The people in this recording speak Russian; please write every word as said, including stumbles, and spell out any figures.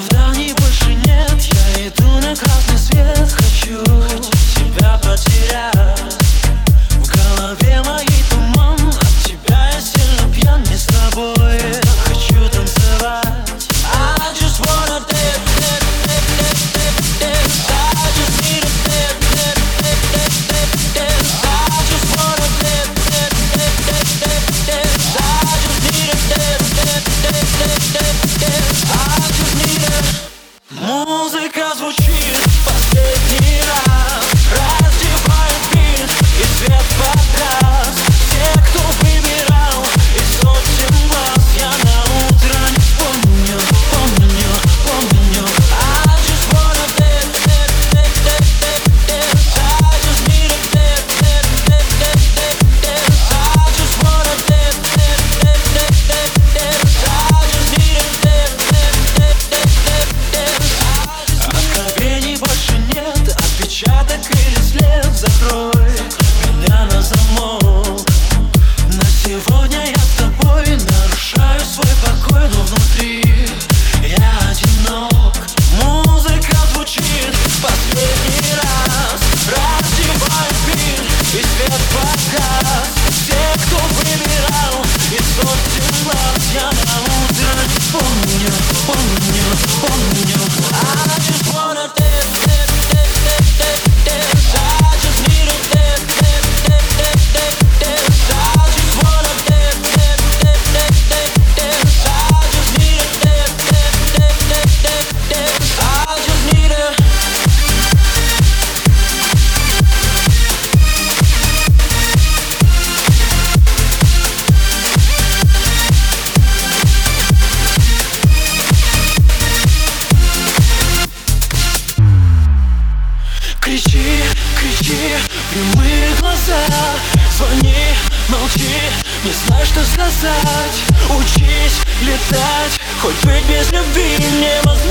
Оправданий больше нет, я иду на красный свет. Хочу тебя потерять. В голове моей туман, от тебя я сильно пьян. Не с тобой хочу танцевать. I just wanna dance, dance, dance, dance, dance. I just need a dance, dance, dance, dance, dance. I just wanna dance, dance, dance, dance, dance. I just need a dance, dance, dance, dance, dance. I just need a... Музыка звучит в последний раз, раздевает бит и свет погас. Все, кто выбирал из сотен глаз, я на утро не помню, помню, помню. I just wanna dance, dance, dance, dance, dance. I just need a dance, dance, dance, dance, dance. I just wanna dance, dance, dance, dance, dance. I just need a dance, dance, dance, dance, dance. Откровений больше нет, отпечаток или след. Закрой меня на замок. На сегодня я с тобой нарушаю свой покой, но внутри я одинок. Музыка звучит в последний раз, раздевает бит и свет погас. Все, кто выбирал из сотен глаз, я на утро не помню, помню, помню. I just wanna dance, dance, dance, dance, dance. I just need a dance, dance, dance, dance, dance. I just wanna dance, dance, dance, dance, dance. I just need a dance, dance, dance, dance, dance. I just need a... Кричи, кричи, прямые глаза. Звони, молчи, не знаю, что сказать. Учись летать, хоть быть без любви невозможно.